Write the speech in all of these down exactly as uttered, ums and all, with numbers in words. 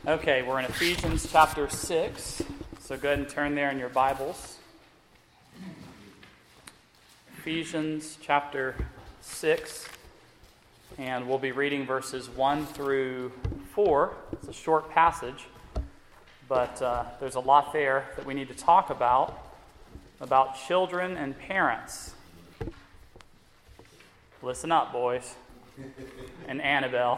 Okay, we're in Ephesians chapter six, so go ahead and turn there in your Bibles. Ephesians chapter six, and we'll be reading verses one through four. It's a short passage, but uh, there's a lot there that we need to talk about, about children and parents. Listen up, boys, and Annabelle.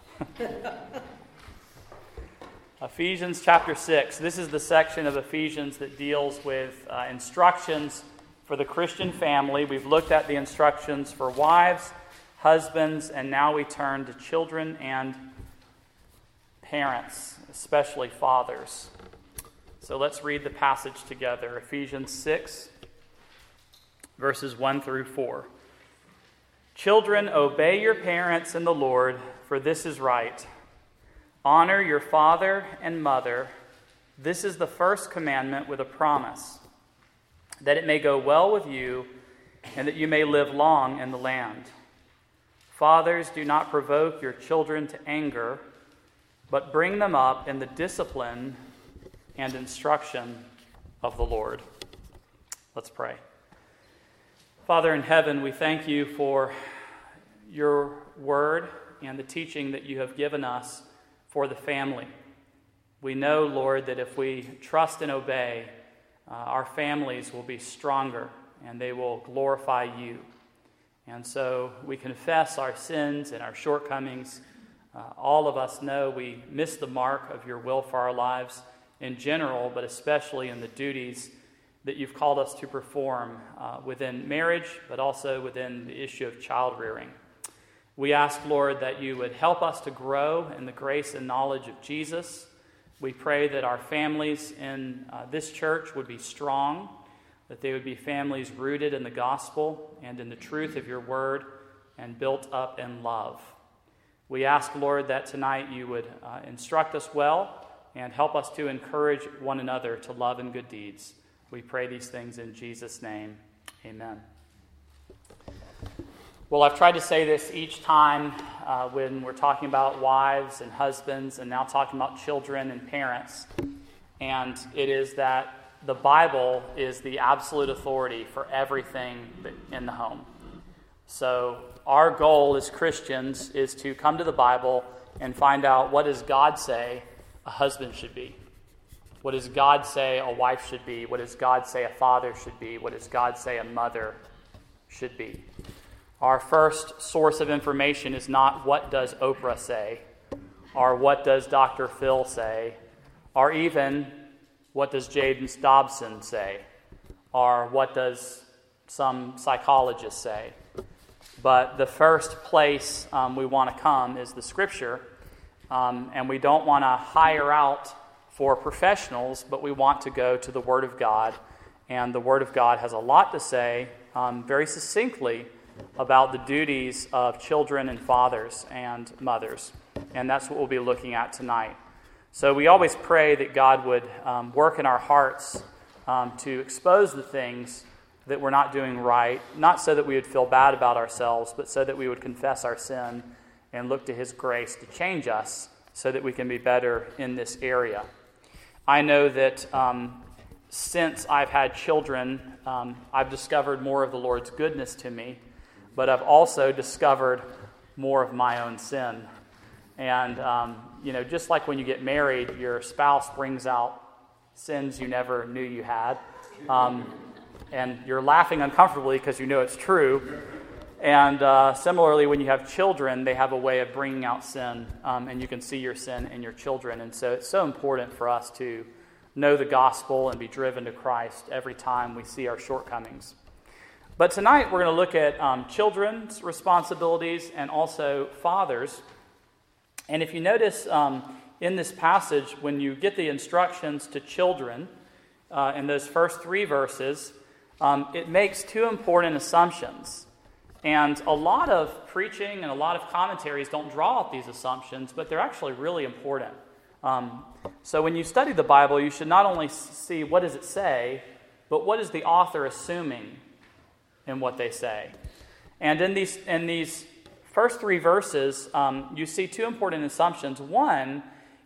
Ephesians chapter six. This is the section of Ephesians that deals with uh, instructions for the Christian family. We've looked at the instructions for wives, husbands, and now we turn to children and parents, especially fathers. So let's read the passage together. Ephesians six, verses one through four. Children, obey your parents in the Lord, for this is right. Honor your father and mother. This is the first commandment with a promise, that it may go well with you and that you may live long in the land. Fathers, do not provoke your children to anger, but bring them up in the discipline and instruction of the Lord. Let's pray. Father in heaven, we thank you for your word and the teaching that you have given us for the family. We know, Lord, that if we trust and obey, uh, our families will be stronger and they will glorify you. And so we confess our sins and our shortcomings. Uh, all of us know we miss the mark of your will for our lives in general, but especially in the duties that you've called us to perform uh, within marriage, but also within the issue of child rearing. We ask, Lord, that you would help us to grow in the grace and knowledge of Jesus. We pray that our families in uh, this church would be strong, that they would be families rooted in the gospel and in the truth of your word and built up in love. We ask, Lord, that tonight you would uh, instruct us well and help us to encourage one another to love and good deeds. We pray these things in Jesus' name. Amen. Well, I've tried to say this each time uh, when we're talking about wives and husbands and now talking about children and parents. And it is that the Bible is the absolute authority for everything in the home. So our goal as Christians is to come to the Bible and find out, what does God say a husband should be? What does God say a wife should be? What does God say a father should be? What does God say a mother should be? Our first source of information is not what does Oprah say, or what does Doctor Phil say, or even what does James Dobson say, or what does some psychologist say. But the first place um, we want to come is the Scripture, um, and we don't want to hire out for professionals, but we want to go to the Word of God, and the Word of God has a lot to say, um, very succinctly, about the duties of children and fathers and mothers. And that's what we'll be looking at tonight. So we always pray that God would um, work in our hearts um, to expose the things that we're not doing right, not so that we would feel bad about ourselves, but so that we would confess our sin and look to His grace to change us so that we can be better in this area. I know that um, since I've had children, um, I've discovered more of the Lord's goodness to me, but I've also discovered more of my own sin. And, um, you know, just like when you get married, your spouse brings out sins you never knew you had. Um, and you're laughing uncomfortably because you know it's true. And uh, similarly, when you have children, they have a way of bringing out sin, um, and you can see your sin in your children. And so it's so important for us to know the gospel and be driven to Christ every time we see our shortcomings. But tonight we're going to look at um, children's responsibilities and also fathers. And if you notice um, in this passage, when you get the instructions to children uh, in those first three verses, um, it makes two important assumptions. And a lot of preaching and a lot of commentaries don't draw out these assumptions, but they're actually really important. Um, so when you study the Bible, you should not only see what does it say, but what is the author assuming in what they say. And in these in these first three verses, um, you see two important assumptions. One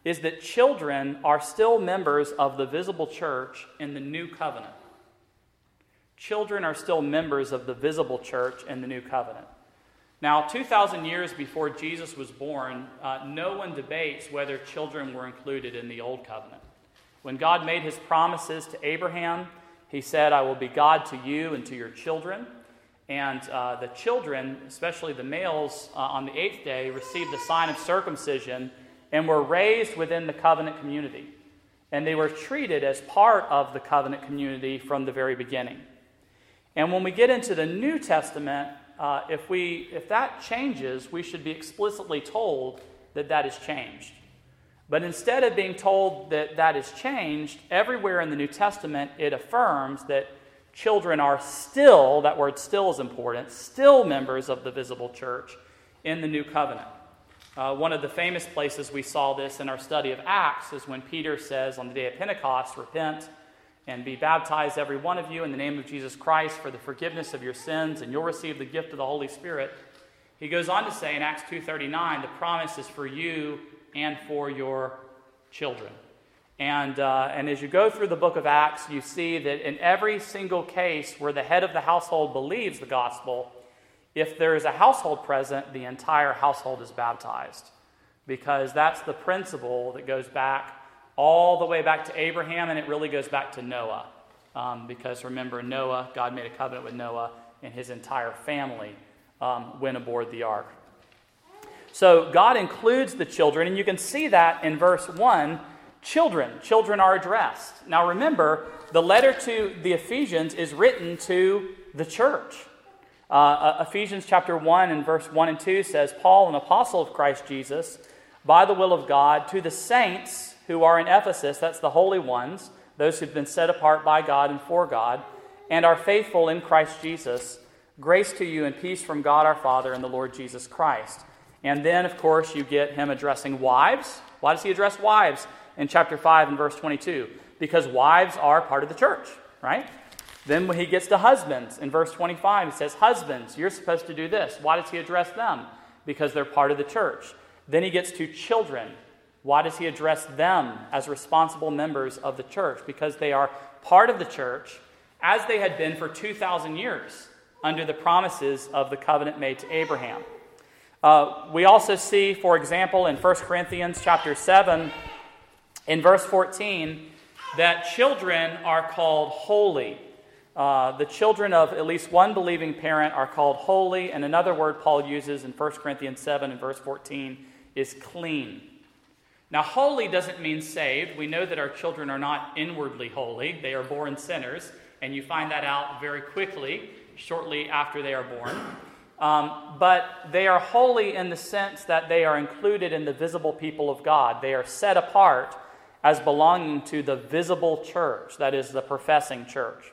is that children are still members of the visible church in the new covenant. Children are still members of the visible church in the new covenant. Now, two thousand years before Jesus was born, uh, no one debates whether children were included in the old covenant. When God made his promises to Abraham, he said, I will be God to you and to your children. And uh, the children, especially the males, uh, on the eighth day received the sign of circumcision and were raised within the covenant community. And they were treated as part of the covenant community from the very beginning. And when we get into the New Testament, uh, if we if that changes, we should be explicitly told that that has changed. But instead of being told that that has changed, everywhere in the New Testament it affirms that children are still, that word still is important, still members of the visible church in the new covenant. Uh, one of the famous places we saw this in our study of Acts is when Peter says on the day of Pentecost, repent and be baptized, every one of you, in the name of Jesus Christ for the forgiveness of your sins, and you'll receive the gift of the Holy Spirit. He goes on to say in Acts two thirty-nine, the promise is for you and for your children. And, uh, and as you go through the book of Acts, you see that in every single case where the head of the household believes the gospel, if there is a household present, the entire household is baptized. Because that's the principle that goes back all the way back to Abraham, and it really goes back to Noah. Um, because remember, Noah, God made a covenant with Noah, and his entire family um, went aboard the ark. So God includes the children, and you can see that in verse one. Children. Children are addressed. Now remember, the letter to the Ephesians is written to the church. Uh, Ephesians chapter one and verse one and two says, Paul, an apostle of Christ Jesus, by the will of God, to the saints who are in Ephesus, that's the holy ones, those who've been set apart by God and for God, and are faithful in Christ Jesus, grace to you and peace from God our Father and the Lord Jesus Christ. And then, of course, you get him addressing wives. Why does he address wives? In chapter five and verse twenty-two, because wives are part of the church, right? Then when he gets to husbands, in verse twenty-five, he says, husbands, you're supposed to do this. Why does he address them? Because they're part of the church. Then he gets to children. Why does he address them as responsible members of the church? Because they are part of the church, as they had been for two thousand years, under the promises of the covenant made to Abraham. Uh, we also see, for example, in First Corinthians chapter seven, in verse fourteen, that children are called holy. Uh, the children of at least one believing parent are called holy, and another word Paul uses in First Corinthians seven and verse fourteen is clean. Now, holy doesn't mean saved. We know that our children are not inwardly holy. They are born sinners, and you find that out very quickly, shortly after they are born. Um, but they are holy in the sense that they are included in the visible people of God. They are set apart as belonging to the visible church, that is, the professing church.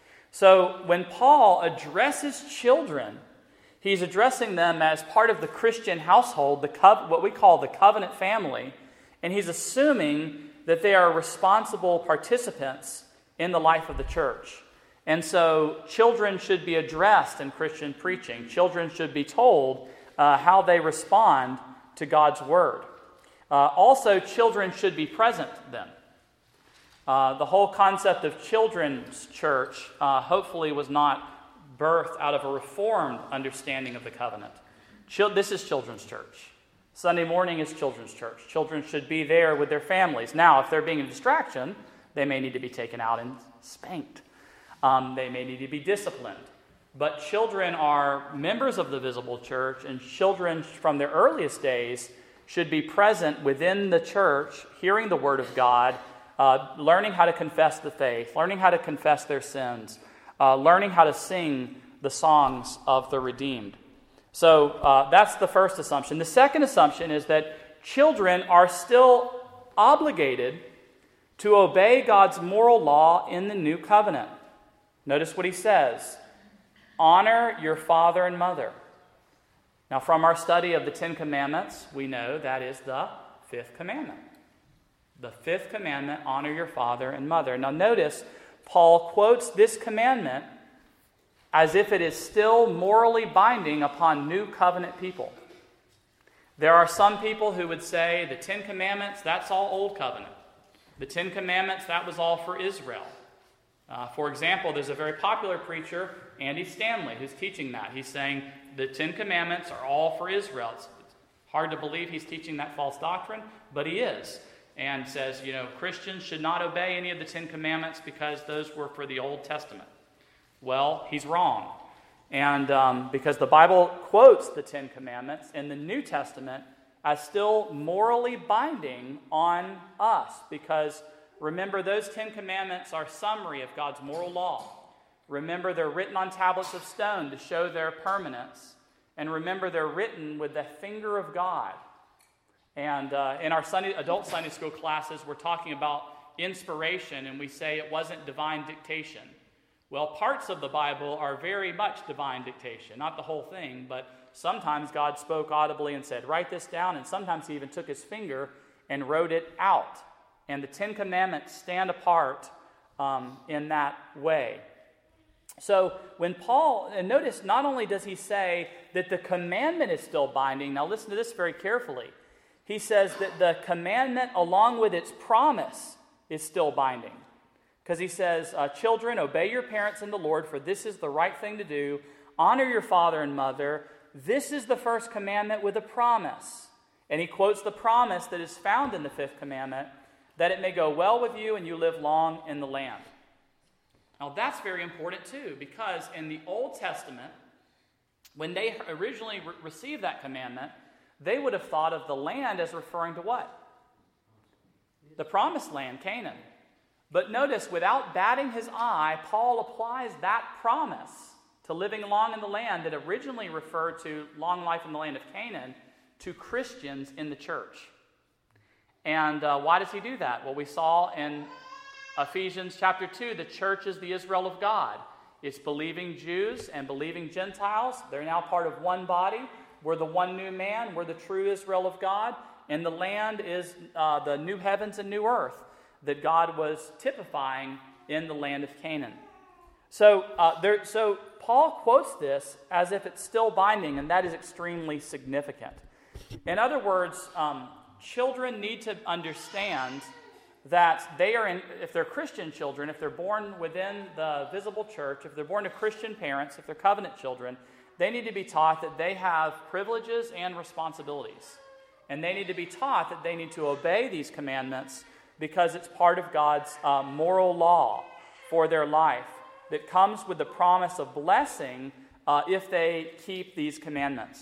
So when Paul addresses children, he's addressing them as part of the Christian household, the co- what we call the covenant family, and he's assuming that they are responsible participants in the life of the church. And so children should be addressed in Christian preaching. Children should be told uh, how they respond to God's word. Uh, also, children should be present then. Uh, the whole concept of children's church uh, hopefully was not birthed out of a reformed understanding of the covenant. Chil- this is children's church. Sunday morning is children's church. Children should be there with their families. Now, if they're being a distraction, they may need to be taken out and spanked. Um, they may need to be disciplined. But children are members of the visible church, and children from their earliest days should be present within the church, hearing the word of God, uh, learning how to confess the faith, learning how to confess their sins, uh, learning how to sing the songs of the redeemed. So uh, that's the first assumption. The second assumption is that children are still obligated to obey God's moral law in the new covenant. Notice what he says. Honor your father and mother. Now, from our study of the Ten Commandments, we know that is the fifth commandment. The fifth commandment, honor your father and mother. Now, notice, Paul quotes this commandment as if it is still morally binding upon new covenant people. There are some people who would say the Ten Commandments, that's all Old Covenant. The Ten Commandments, that was all for Israel. Uh, for example, there's a very popular preacher, Andy Stanley, who's teaching that. He's saying the Ten Commandments are all for Israel. It's hard to believe he's teaching that false doctrine, but he is. And says, you know, Christians should not obey any of the Ten Commandments because those were for the Old Testament. Well, he's wrong. And um, because the Bible quotes the Ten Commandments in the New Testament as still morally binding on us. Because remember, those Ten Commandments are a summary of God's moral law. Remember, they're written on tablets of stone to show their permanence. And remember, they're written with the finger of God. And uh, in our Sunday, adult Sunday school classes, we're talking about inspiration, and we say it wasn't divine dictation. Well, parts of the Bible are very much divine dictation. Not the whole thing, but sometimes God spoke audibly and said, write this down, and sometimes he even took his finger and wrote it out. And the Ten Commandments stand apart um, in that way. So when Paul, and notice, not only does he say that the commandment is still binding, now listen to this very carefully. He says that the commandment along with its promise is still binding. Because he says, uh, children, obey your parents in the Lord, for this is the right thing to do. Honor your father and mother. This is the first commandment with a promise. And he quotes the promise that is found in the fifth commandment, that it may go well with you and you live long in the land. Now that's very important too, because in the Old Testament, when they originally re- received that commandment, they would have thought of the land as referring to what? The promised land, Canaan. But notice, without batting his eye, Paul applies that promise to living long in the land that originally referred to long life in the land of Canaan to Christians in the church. And uh, why does he do that? Well, we saw in Ephesians chapter two, the church is the Israel of God. It's believing Jews and believing Gentiles. They're now part of one body. We're the one new man. We're the true Israel of God. And the land is uh, the new heavens and new earth that God was typifying in the land of Canaan. So, uh, there, so Paul quotes this as if it's still binding, and that is extremely significant. In other words, um, children need to understand that they are, in, if they're Christian children, if they're born within the visible church, if they're born to Christian parents, if they're covenant children, they need to be taught that they have privileges and responsibilities. And they need to be taught that they need to obey these commandments because it's part of God's uh, moral law for their life that comes with the promise of blessing uh, if they keep these commandments.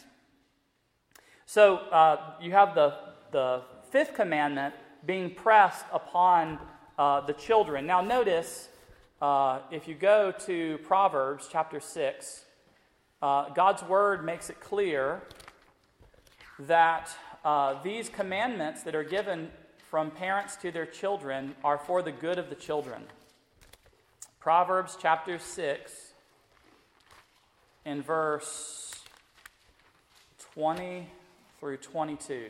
So uh, you have the, the fifth commandment being pressed upon uh, the children. Now notice, uh, if you go to Proverbs chapter six, uh, God's word makes it clear that uh, these commandments that are given from parents to their children are for the good of the children. Proverbs chapter six, in verse twenty through twenty-two.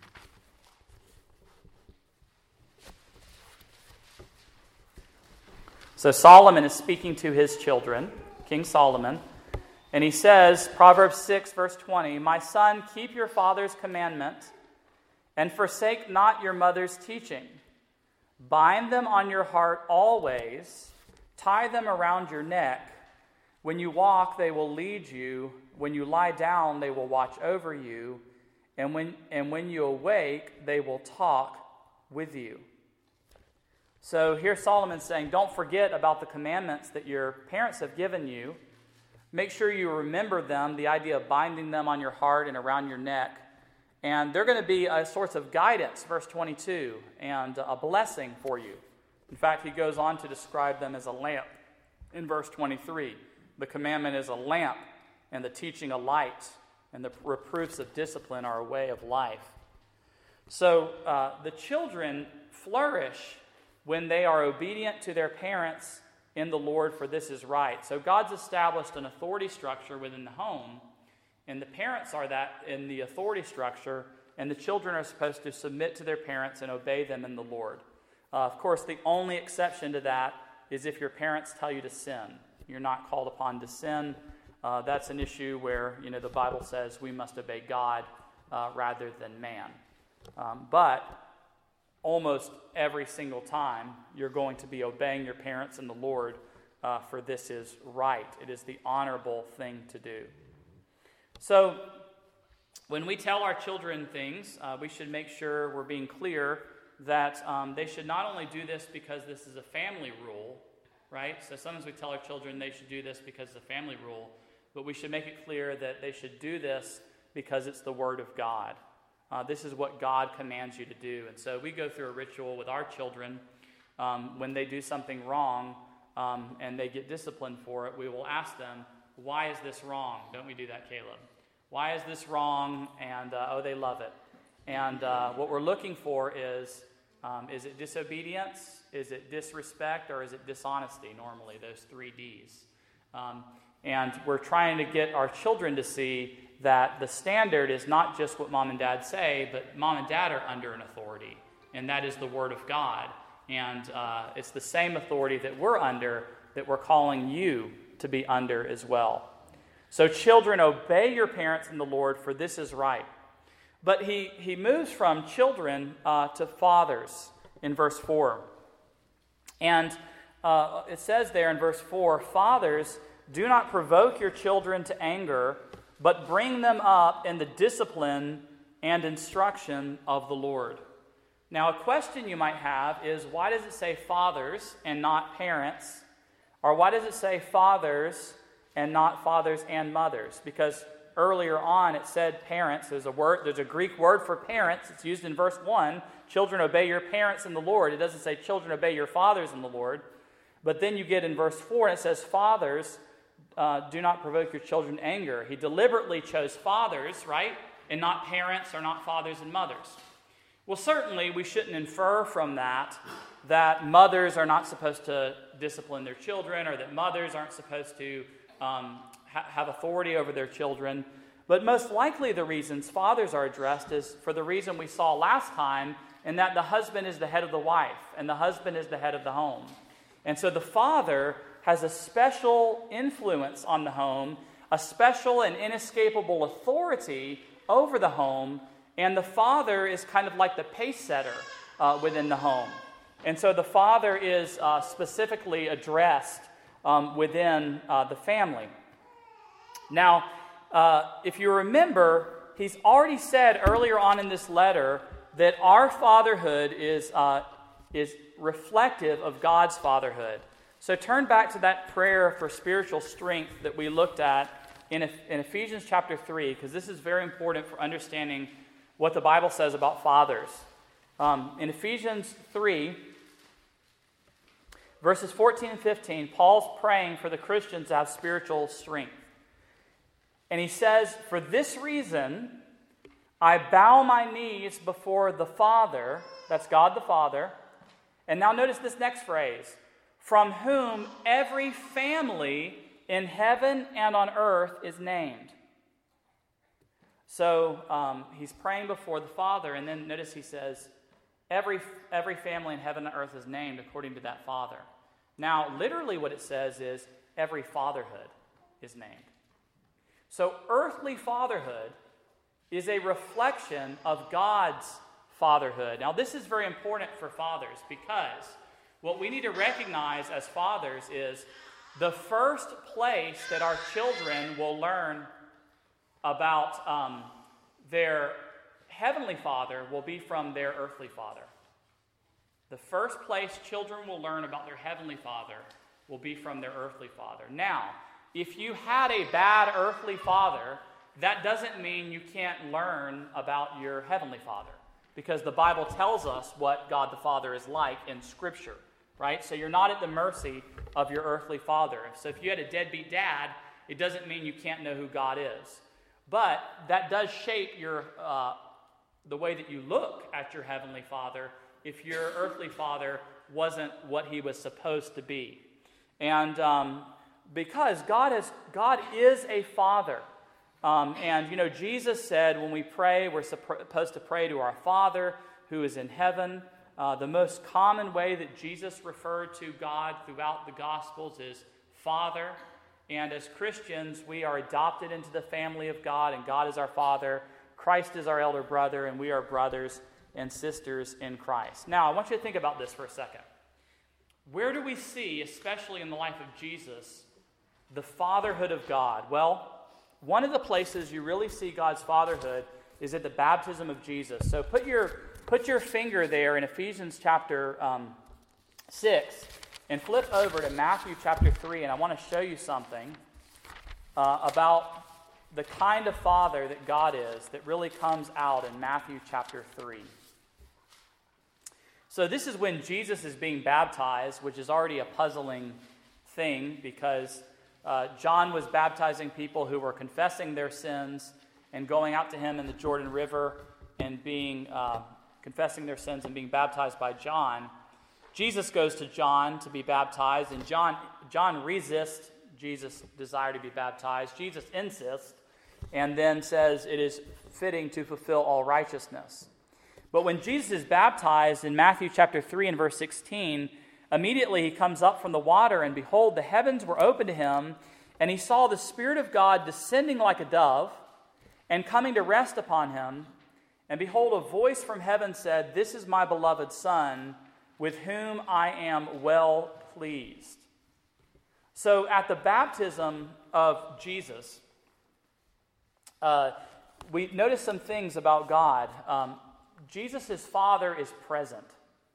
So Solomon is speaking to his children, King Solomon, and he says, Proverbs six, verse twenty, "My son, keep your father's commandment, and forsake not your mother's teaching. Bind them on your heart always, tie them around your neck. When you walk, they will lead you. When you lie down, they will watch over you. And when, and when you awake, they will talk with you." So here Solomon's saying, don't forget about the commandments that your parents have given you. Make sure you remember them, the idea of binding them on your heart and around your neck. And they're going to be a source of guidance, verse twenty-two, and a blessing for you. In fact, he goes on to describe them as a lamp in verse twenty-three. The commandment is a lamp, and the teaching a light, and the reproofs of discipline are a way of life. So uh, the children flourish when they are obedient to their parents in the Lord, for this is right. So God's established an authority structure within the home, and the parents are that in the authority structure, and the children are supposed to submit to their parents and obey them in the Lord. Uh, of course, the only exception to that is if your parents tell you to sin. You're not called upon to sin. Uh, that's an issue where, you know, the Bible says we must obey God uh, rather than man. Um, but almost every single time, you're going to be obeying your parents in the Lord, uh, for this is right. It is the honorable thing to do. So, when we tell our children things, uh, we should make sure we're being clear that um, they should not only do this because this is a family rule, right? So sometimes we tell our children they should do this because it's a family rule, but we should make it clear that they should do this because it's the Word of God. Uh, this is what God commands you to do. And so we go through a ritual with our children. Um, when they do something wrong um, and they get disciplined for it, we will ask them, why is this wrong? Don't we do that, Caleb? Why is this wrong? And, uh, oh, they love it. And uh, what we're looking for is, um, is it disobedience? Is it disrespect? Or is it dishonesty? Normally, those three Ds. Um, and we're trying to get our children to see that the standard is not just what mom and dad say, but mom and dad are under an authority. And that is the Word of God. And uh, it's the same authority that we're under that we're calling you to be under as well. So children, obey your parents in the Lord, for this is right. But he, he moves from children uh, to fathers in verse four. And uh, it says there in verse four, fathers, do not provoke your children to anger, but bring them up in the discipline and instruction of the Lord. Now, a question you might have is, why does it say fathers and not parents? Or why does it say fathers and not fathers and mothers? Because earlier on it said parents. There's a word, there's a Greek word for parents. It's used in verse one. Children, obey your parents in the Lord. It doesn't say children, obey your fathers in the Lord. But then you get in verse four and it says fathers, uh, do not provoke your children to anger. He deliberately chose fathers, right? And not parents or not fathers and mothers. Well, certainly we shouldn't infer from that that mothers are not supposed to discipline their children or that mothers aren't supposed to um, ha- have authority over their children. But most likely the reasons fathers are addressed is for the reason we saw last time, in that the husband is the head of the wife and the husband is the head of the home. And so the father has a special influence on the home, a special and inescapable authority over the home, and the father is kind of like the pace setter uh, within the home. And so the father is uh, specifically addressed um, within uh, the family. Now, uh, if you remember, he's already said earlier on in this letter that our fatherhood is, uh, is reflective of God's fatherhood. So turn back to that prayer for spiritual strength that we looked at in, in Ephesians chapter three, because this is very important for understanding what the Bible says about fathers. Um, in Ephesians three, verses fourteen and fifteen, Paul's praying for the Christians to have spiritual strength. And he says, for this reason, I bow my knees before the Father, that's God the Father. And now notice this next phrase, from whom every family in heaven and on earth is named. So um, he's praying before the Father, and then notice he says, every, every family in heaven and earth is named according to that Father. Now, literally what it says is, every fatherhood is named. So earthly fatherhood is a reflection of God's fatherhood. Now, this is very important for fathers, because what we need to recognize as fathers is the first place that our children will learn about um, their heavenly father will be from their earthly father. The first place children will learn about their heavenly father will be from their earthly father. Now, if you had a bad earthly father, that doesn't mean you can't learn about your heavenly father, because the Bible tells us what God the Father is like in Scripture, right? So you're not at the mercy of your earthly father. So if you had a deadbeat dad, it doesn't mean you can't know who God is. But that does shape your uh, the way that you look at your heavenly father if your earthly father wasn't what he was supposed to be. And um, because God is, God is a father. Um, and, you know, Jesus said when we pray, we're supposed to pray to our Father who is in heaven. Uh, the most common way that Jesus referred to God throughout the Gospels is Father. And as Christians, we are adopted into the family of God, and God is our Father. Christ is our elder brother, and we are brothers and sisters in Christ. Now, I want you to think about this for a second. Where do we see, especially in the life of Jesus, the fatherhood of God? Well, one of the places you really see God's fatherhood is at the baptism of Jesus. So put your put your finger there in Ephesians chapter um, six and flip over to Matthew chapter three, and I want to show you something uh, about the kind of father that God is that really comes out in Matthew chapter three. So this is when Jesus is being baptized, which is already a puzzling thing because uh, John was baptizing people who were confessing their sins and going out to him in the Jordan River and being uh, confessing their sins and being baptized by John. Jesus goes to John to be baptized, and John John resists Jesus' desire to be baptized. Jesus insists and then says it is fitting to fulfill all righteousness. But when Jesus is baptized in Matthew chapter three and verse sixteen, immediately he comes up from the water, and behold, the heavens were opened to him, and he saw the Spirit of God descending like a dove and coming to rest upon him. And behold, a voice from heaven said, "This is my beloved Son, with whom I am well pleased." So at the baptism of Jesus, uh, we notice some things about God. Um, Jesus' Father is present.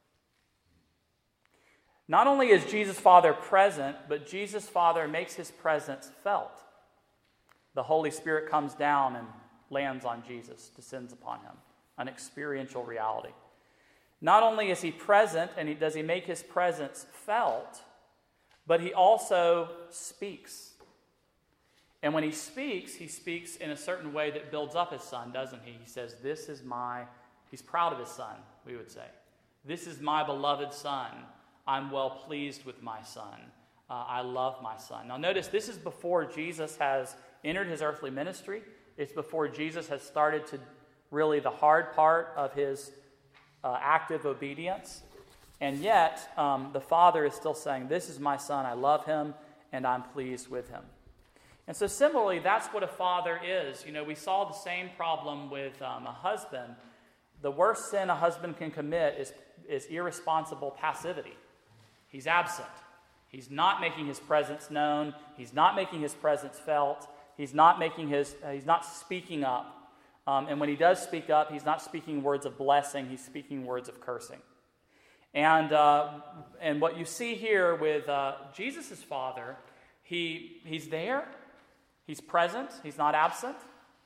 Not only is Jesus' Father present, but Jesus' Father makes his presence felt. The Holy Spirit comes down and lands on Jesus, descends upon him, an experiential reality. Not only is he present and he, does he make his presence felt, but he also speaks. And when he speaks, he speaks in a certain way that builds up his Son, doesn't he? He says, "This is my," he's proud of his Son, we would say. "This is my beloved Son. I'm well pleased with my Son. Uh, I love my Son." Now notice, this is before Jesus has entered his earthly ministry. It's before Jesus has started to really the hard part of his uh, active obedience. And yet, um, the Father is still saying, "This is my Son. I love him, and I'm pleased with him." And so similarly, that's what a father is. You know, we saw the same problem with um, a husband. The worst sin a husband can commit is, is irresponsible passivity. He's absent. He's not making his presence known. He's not making his presence felt. He's not making his. Uh, he's not speaking up. Um, and when he does speak up, he's not speaking words of blessing. He's speaking words of cursing. And uh, and what you see here with uh, Jesus' Father, he he's there. He's present. He's not absent.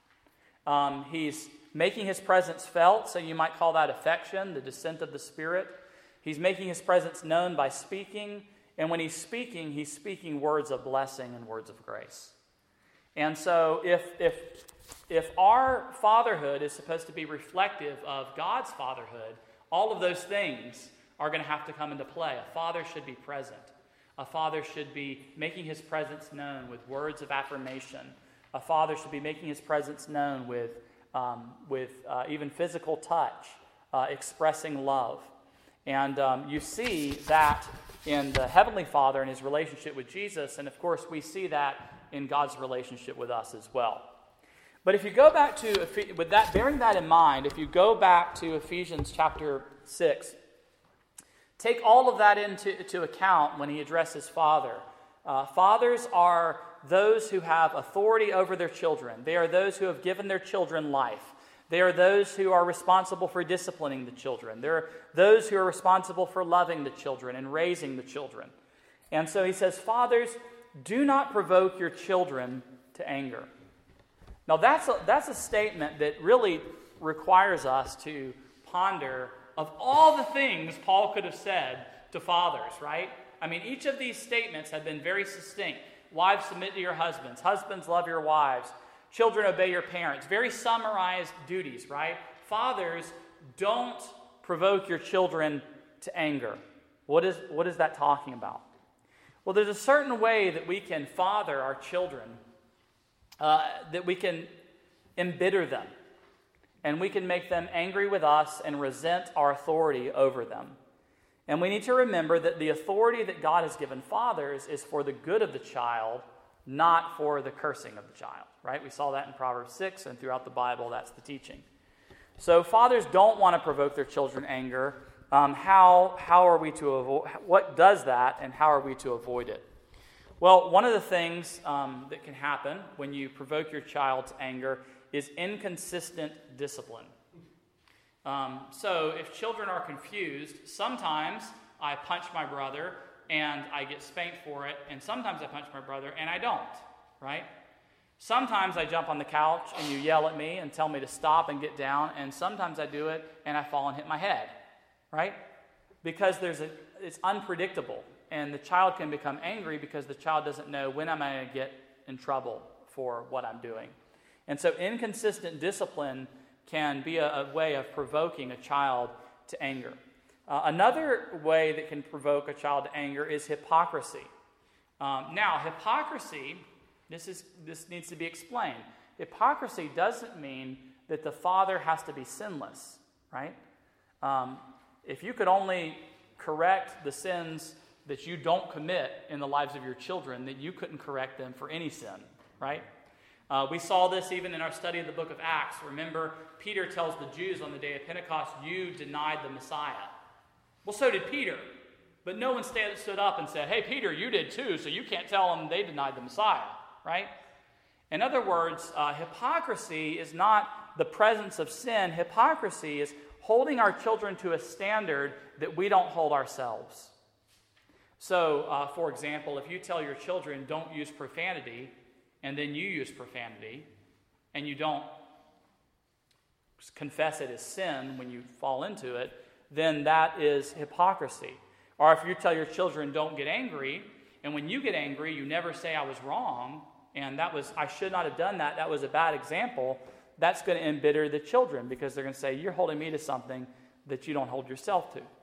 Um, he's making his presence felt. So you might call that affection, the descent of the Spirit. He's making his presence known by speaking, and when he's speaking, he's speaking words of blessing and words of grace. And so if if if our fatherhood is supposed to be reflective of God's fatherhood, all of those things are going to have to come into play. A father should be present. A father should be making his presence known with words of affirmation. A father should be making his presence known with, um, with uh, even physical touch, uh, expressing love. And um, you see that in the Heavenly Father and his relationship with Jesus, and of course we see that in God's relationship with us as well. But if you go back to, with that, bearing that in mind, if you go back to Ephesians chapter six, take all of that into, into account when he addresses Father. Uh, fathers are those who have authority over their children. They are those who have given their children life. They are those who are responsible for disciplining the children. They're those who are responsible for loving the children and raising the children. And so he says, "Fathers, do not provoke your children to anger." Now that's a, that's a statement that really requires us to ponder of all the things Paul could have said to fathers, right? I mean, each of these statements have been very succinct. Wives, submit to your husbands. Husbands, love your wives. Children, obey your parents. Very summarized duties, right? Fathers, don't provoke your children to anger. What is, what is that talking about? Well, there's a certain way that we can father our children, uh, that we can embitter them, and we can make them angry with us and resent our authority over them. And we need to remember that the authority that God has given fathers is for the good of the child, not for the cursing of the child, right? We saw that in Proverbs six, and throughout the Bible, that's the teaching. So fathers don't want to provoke their children anger. Um, how, how are we to avoid, what does that, and how are we to avoid it? Well, one of the things um, that can happen when you provoke your child's anger is inconsistent discipline. Um, so if children are confused, sometimes I punch my brother and I get spanked for it, and sometimes I punch my brother and I don't, right? Sometimes I jump on the couch and you yell at me and tell me to stop and get down, and sometimes I do it and I fall and hit my head, right? Because there's a, it's unpredictable, and the child can become angry because the child doesn't know when am I going to get in trouble for what I'm doing. And so inconsistent discipline can be a, a way of provoking a child to anger. Uh, another way that can provoke a child to anger is hypocrisy. Um, now, hypocrisy, this is this needs to be explained. Hypocrisy doesn't mean that the father has to be sinless, right? Um, if you could only correct the sins that you don't commit in the lives of your children, then you couldn't correct them for any sin, right? Uh, we saw this even in our study of the book of Acts. Remember, Peter tells the Jews on the day of Pentecost, you denied the Messiah. Well, so did Peter. But no one stand, stood up and said, hey, Peter, you did too, so you can't tell them they denied the Messiah, right? In other words, uh, hypocrisy is not the presence of sin. Hypocrisy is holding our children to a standard that we don't hold ourselves. So, uh, for example, if you tell your children don't use profanity, and then you use profanity, and you don't confess it as sin when you fall into it, then that is hypocrisy. Or if you tell your children don't get angry, and when you get angry, you never say I was wrong, and that was I should not have done that, that was a bad example, that's going to embitter the children because they're going to say, you're holding me to something that you don't hold yourself to.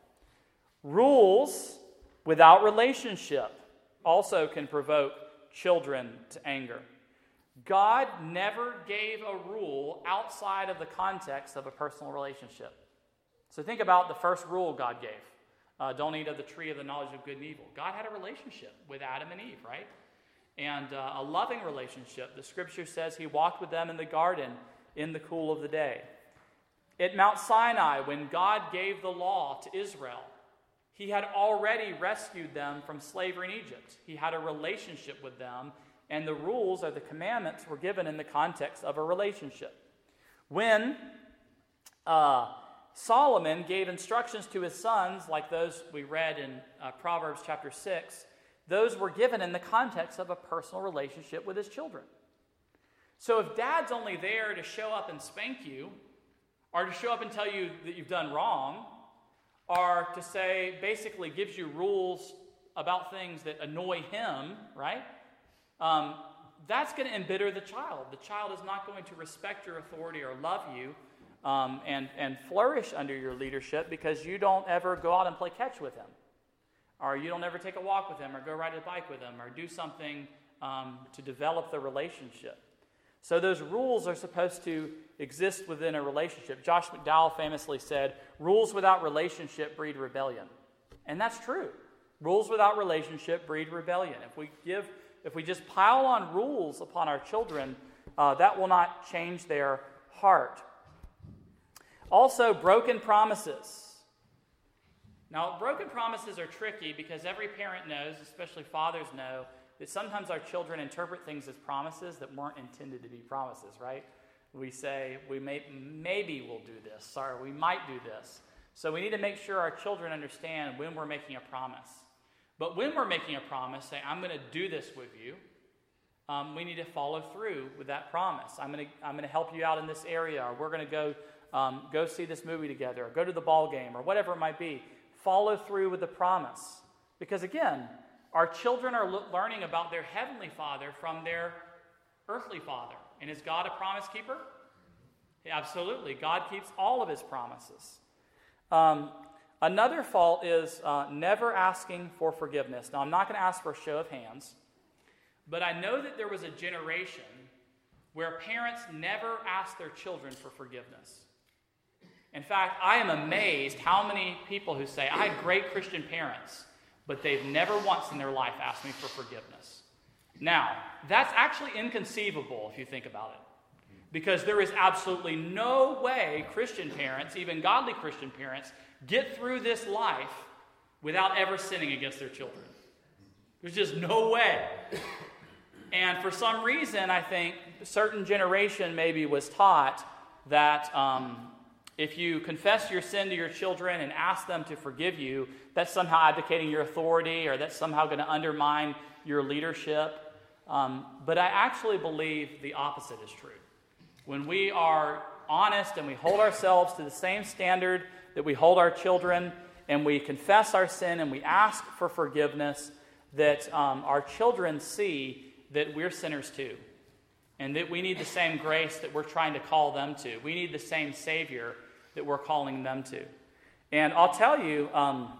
Rules without relationship also can provoke children to anger. God never gave a rule outside of the context of a personal relationship. So think about the first rule God gave. Uh, don't eat of the tree of the knowledge of good and evil. God had a relationship with Adam and Eve, right? And uh, a loving relationship. The scripture says he walked with them in the garden in the cool of the day. At Mount Sinai, when God gave the law to Israel, he had already rescued them from slavery in Egypt. He had a relationship with them, and the rules or the commandments were given in the context of a relationship. When uh, Solomon gave instructions to his sons, like those we read in uh, Proverbs chapter six, those were given in the context of a personal relationship with his children. So if dad's only there to show up and spank you, or to show up and tell you that you've done wrong, or to say, basically gives you rules about things that annoy him, right? Um, that's going to embitter the child. The child is not going to respect your authority or love you um, and, and flourish under your leadership because you don't ever go out and play catch with him, or you don't ever take a walk with him, or go ride a bike with him, or do something um, to develop the relationship. So those rules are supposed to exist within a relationship. Josh McDowell famously said, rules without relationship breed rebellion. And that's true. Rules without relationship breed rebellion. If we give, if we just pile on rules upon our children, uh, that will not change their heart. Also, broken promises. Now, broken promises are tricky because every parent knows, especially fathers know, that sometimes our children interpret things as promises that weren't intended to be promises, right? We say, we may, maybe we'll do this, or we might do this. So we need to make sure our children understand when we're making a promise. But when we're making a promise, say, I'm going to do this with you, um, we need to follow through with that promise. I'm going to I'm going to help you out in this area, or we're going to go um, go see this movie together, or go to the ball game, or whatever it might be. Follow through with the promise. Because again, our children are lo- learning about their heavenly Father from their earthly father. And is God a promise keeper? Yeah, absolutely. God keeps all of his promises. Um, another fault is uh, never asking for forgiveness. Now, I'm not going to ask for a show of hands, but I know that there was a generation where parents never asked their children for forgiveness. In fact, I am amazed how many people who say, I had great Christian parents, but they've never once in their life asked me for forgiveness. Now, that's actually inconceivable if you think about it. Because there is absolutely no way Christian parents, even godly Christian parents, get through this life without ever sinning against their children. There's just no way. And for some reason, I think a certain generation maybe was taught that um, if you confess your sin to your children and ask them to forgive you, that's somehow abdicating your authority, or that's somehow going to undermine your leadership. Um, but I actually believe the opposite is true. When we are honest and we hold ourselves to the same standard that we hold our children, and we confess our sin and we ask for forgiveness, that um, our children see that we're sinners too, and that we need the same grace that we're trying to call them to. We need the same Savior that we're calling them to. And I'll tell you, um,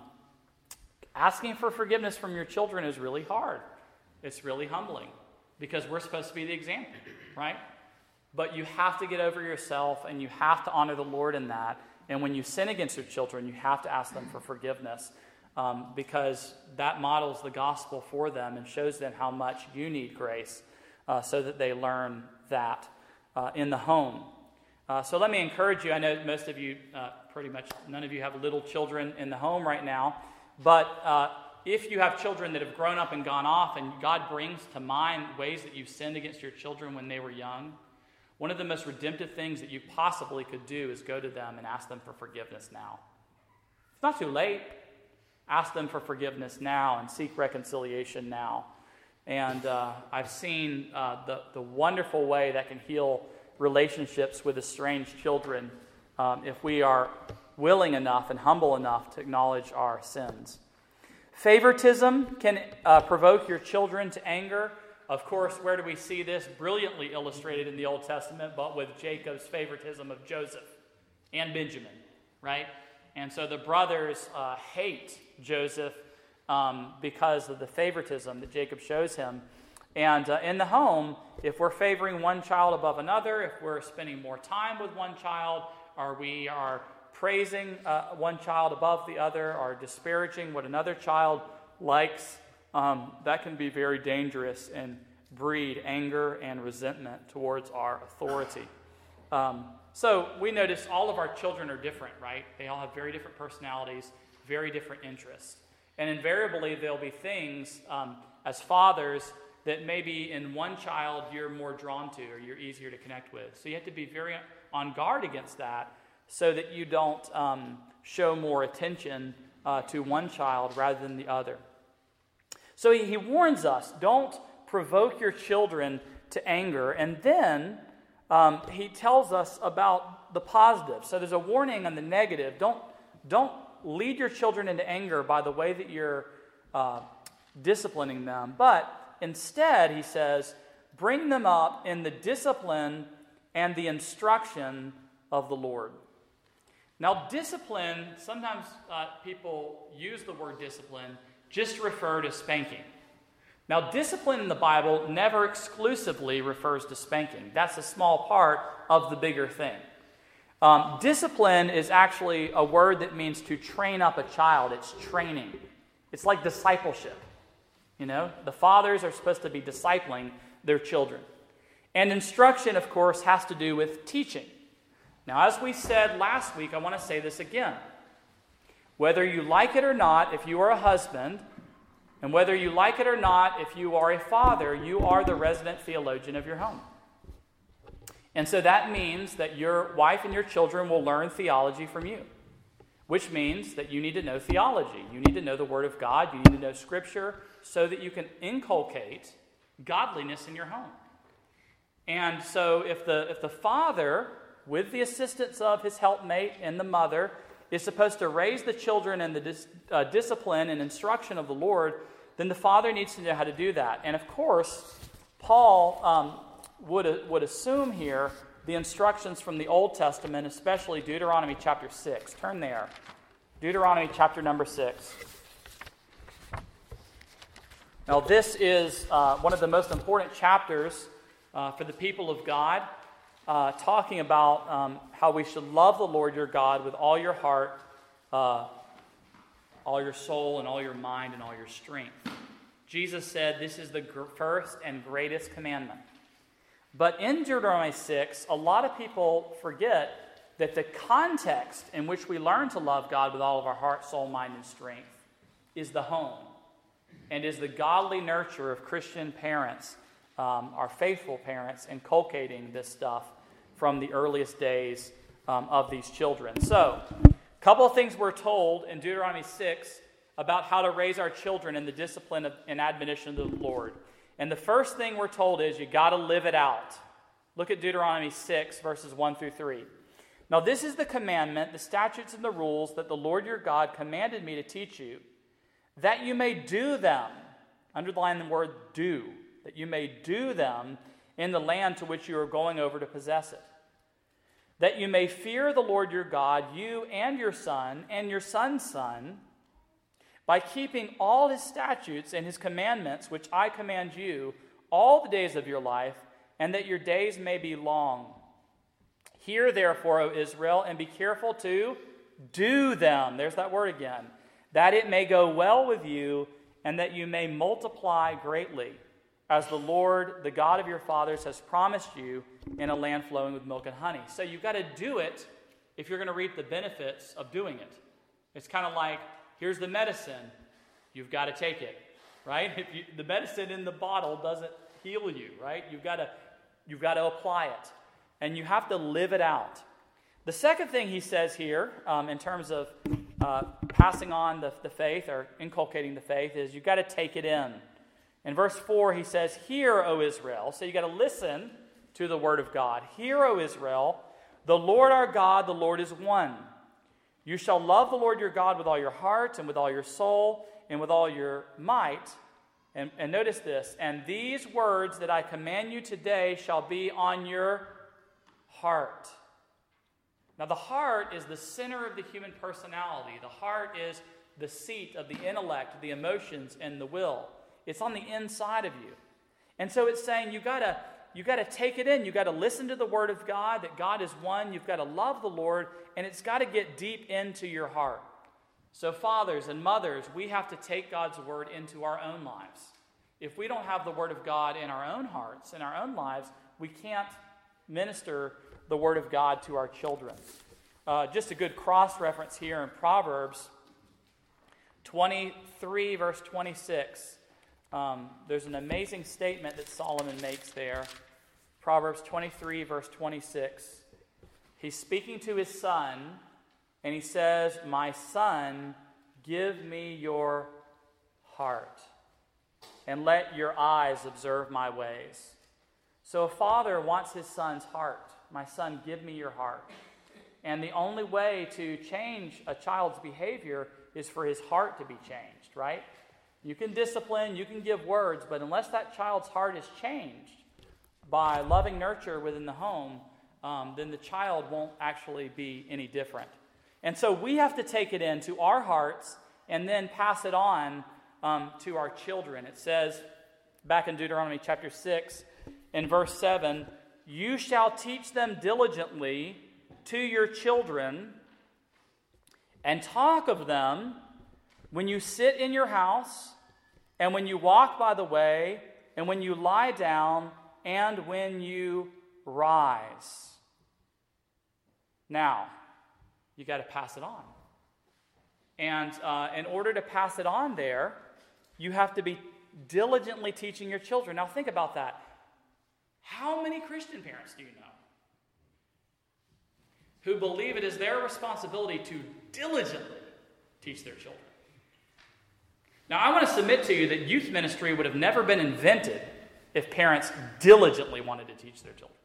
asking for forgiveness from your children is really hard. It's really humbling, because we're supposed to be the example, right? But you have to get over yourself, and you have to honor the Lord in that. And when you sin against your children, you have to ask them for forgiveness, um, because that models the gospel for them and shows them how much you need grace, uh, so that they learn that uh, in the home. Uh, so let me encourage you. I know most of you, uh, pretty much none of you have little children in the home right now, but uh, if you have children that have grown up and gone off, and God brings to mind ways that you've sinned against your children when they were young, one of the most redemptive things that you possibly could do is go to them and ask them for forgiveness now. It's not too late. Ask them for forgiveness now and seek reconciliation now. And uh, I've seen uh, the, the wonderful way that can heal relationships with estranged children um, if we are willing enough and humble enough to acknowledge our sins. Favoritism can uh, provoke your children to anger. Of course, where do we see this? Brilliantly illustrated in the Old Testament, but with Jacob's favoritism of Joseph and Benjamin, right? And so the brothers uh, hate Joseph um, because of the favoritism that Jacob shows him. And uh, in the home, if we're favoring one child above another, if we're spending more time with one child, or we are praising uh, one child above the other, or disparaging what another child likes, Um, that can be very dangerous and breed anger and resentment towards our authority. Um, so we notice all of our children are different, right? They all have very different personalities, very different interests. And invariably, there'll be things um, as fathers that maybe in one child you're more drawn to, or you're easier to connect with. So you have to be very on guard against that, so that you don't um, show more attention uh, to one child rather than the other. So he, he warns us, don't provoke your children to anger. And then um, he tells us about the positive. So there's a warning on the negative. Don't, don't lead your children into anger by the way that you're uh, disciplining them. But instead, he says, bring them up in the discipline and the instruction of the Lord. Now, discipline, sometimes uh, people use the word discipline just to refer to spanking. Now, discipline in the Bible never exclusively refers to spanking. That's a small part of the bigger thing. Um, discipline is actually a word that means to train up a child. It's training. It's like discipleship. You know, the fathers are supposed to be discipling their children. And instruction, of course, has to do with teaching. Now, as we said last week, I want to say this again. Whether you like it or not, if you are a husband, and whether you like it or not, if you are a father, you are the resident theologian of your home. And so that means that your wife and your children will learn theology from you, which means that you need to know theology. You need to know the Word of God. You need to know Scripture so that you can inculcate godliness in your home. And so if the, if the father, with the assistance of his helpmate and the mother, is supposed to raise the children in the dis, uh, discipline and instruction of the Lord, then the father needs to know how to do that. And of course, Paul um, would, would assume here the instructions from the Old Testament, especially Deuteronomy chapter six. Turn there. Deuteronomy chapter number six. Now, this is uh, one of the most important chapters uh, for the people of God. Uh, talking about um, how we should love the Lord your God with all your heart, uh, all your soul, and all your mind, and all your strength. Jesus said this is the gr- first and greatest commandment. But in Deuteronomy six, a lot of people forget that the context in which we learn to love God with all of our heart, soul, mind, and strength is the home, and is the godly nurture of Christian parents, um, our faithful parents, inculcating this stuff from the earliest days um, of these children. So, a couple of things we're told in Deuteronomy six about how to raise our children in the discipline of, and admonition of the Lord. And the first thing we're told is you got to live it out. Look at Deuteronomy six, verses one through three. Now this is the commandment, the statutes and the rules that the Lord your God commanded me to teach you, that you may do them. Underline the word do. That you may do them in the land to which you are going over to possess it. That you may fear the Lord your God, you and your son, and your son's son, by keeping all his statutes and his commandments, which I command you, all the days of your life, and that your days may be long. Hear therefore, O Israel, and be careful to do them. There's that word again. That it may go well with you, and that you may multiply greatly, as the Lord, the God of your fathers, has promised you in a land flowing with milk and honey. So you've got to do it if you're going to reap the benefits of doing it. It's kind of like, here's the medicine. You've got to take it, right? If you, the medicine in the bottle doesn't heal you, right? You've got to, you've got to apply it, and you have to live it out. The second thing he says here, um, in terms of uh, passing on the, the faith or inculcating the faith, is you've got to take it in. In verse four, he says, "Hear, O Israel." So you've got to listen to the word of God. "Hear, O Israel, the Lord our God, the Lord is one. You shall love the Lord your God with all your heart and with all your soul and with all your might." And, and notice this, "And these words that I command you today shall be on your heart." Now the heart is the center of the human personality. The heart is the seat of the intellect, the emotions, and the will. It's on the inside of you. And so it's saying you gotta You got to take it in. You got to listen to the word of God, that God is one. You've got to love the Lord, and it's got to get deep into your heart. So fathers and mothers, we have to take God's word into our own lives. If we don't have the word of God in our own hearts, in our own lives, we can't minister the word of God to our children. Uh, just a good cross-reference here in Proverbs twenty-three, verse twenty-six. Um, there's an amazing statement that Solomon makes there. Proverbs twenty-three, verse twenty-six. He's speaking to his son, and he says, "My son, give me your heart, and let your eyes observe my ways." So a father wants his son's heart. "My son, give me your heart." And the only way to change a child's behavior is for his heart to be changed, right? You can discipline, you can give words, but unless that child's heart is changed by loving nurture within the home, um, then the child won't actually be any different. And so we have to take it into our hearts and then pass it on um, to our children. It says back in Deuteronomy chapter six, in verse seven, "You shall teach them diligently to your children and talk of them when you sit in your house, and when you walk by the way, and when you lie down, and when you rise." Now, you got to pass it on. And uh, in order to pass it on there, you have to be diligently teaching your children. Now think about that. How many Christian parents do you know who believe it is their responsibility to diligently teach their children? Now, I want to submit to you that youth ministry would have never been invented if parents diligently wanted to teach their children.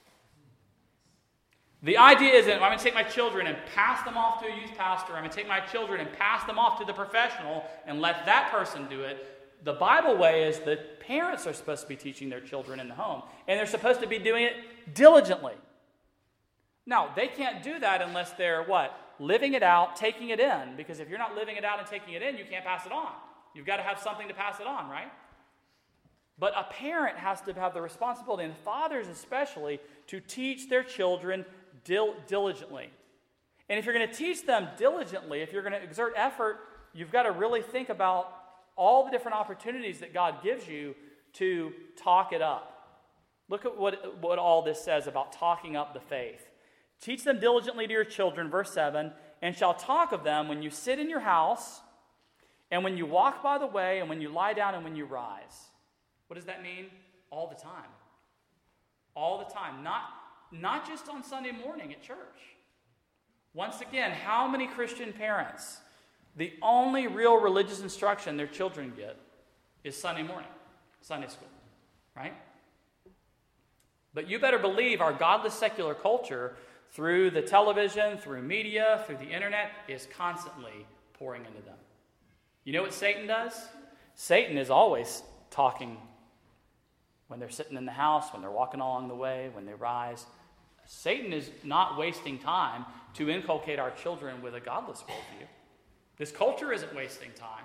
The idea isn't, I'm going to take my children and pass them off to a youth pastor. I'm going to take my children and pass them off to the professional and let that person do it. The Bible way is that parents are supposed to be teaching their children in the home, and they're supposed to be doing it diligently. Now, they can't do that unless they're, what? Living it out, taking it in. Because if you're not living it out and taking it in, you can't pass it on. You've got to have something to pass it on, right? But a parent has to have the responsibility, and fathers especially, to teach their children dil- diligently. And if you're going to teach them diligently, if you're going to exert effort, you've got to really think about all the different opportunities that God gives you to talk it up. Look at what, what all this says about talking up the faith. Teach them diligently to your children, verse seven, and shall talk of them when you sit in your house, and when you walk by the way, and when you lie down, and when you rise. What does that mean? All the time. All the time. Not, not just on Sunday morning at church. Once again, how many Christian parents, the only real religious instruction their children get is Sunday morning, Sunday school, right? But you better believe our godless secular culture, through the television, through media, through the internet, is constantly pouring into them. You know what Satan does? Satan is always talking when they're sitting in the house, when they're walking along the way, when they rise. Satan is not wasting time to inculcate our children with a godless worldview. This culture isn't wasting time.